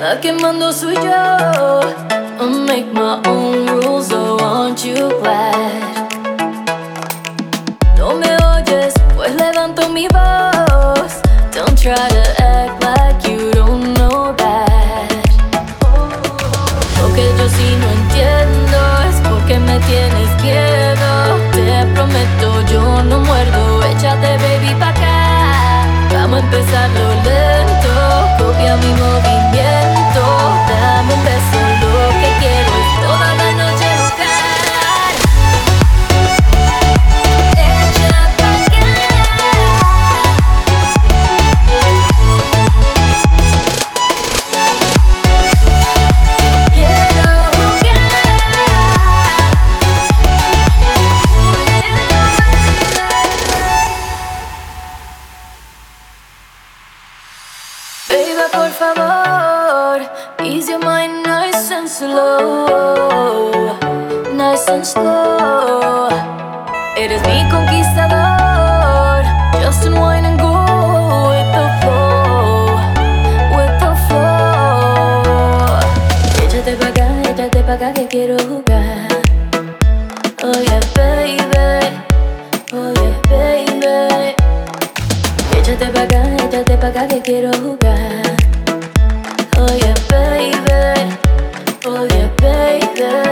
La que mando soy yo. I'll make my own rules, so aren't you glad? No me oyes, pues levanto mi voz. Don't try to act like you don't know that. Lo que yo sí no entiendo es por qué me tienes miedo. Te prometo yo no muerdo, échate baby pa' acá. Vamos a empezarlo lento, copia mi movimiento. Dame un beso, lo que quiero es toda la noche jugar. Echa pa' acá. Quiero jugar. Baby, por favor, ease your mind nice and slow, nice and slow. Eres mi conquistador, just unwind and go with the flow, with the flow. Échate pa' acá que quiero jugar. Oh yeah, baby, oh yeah, baby. Échate pa' acá que quiero jugar. Oh yeah, baby, oh yeah, baby.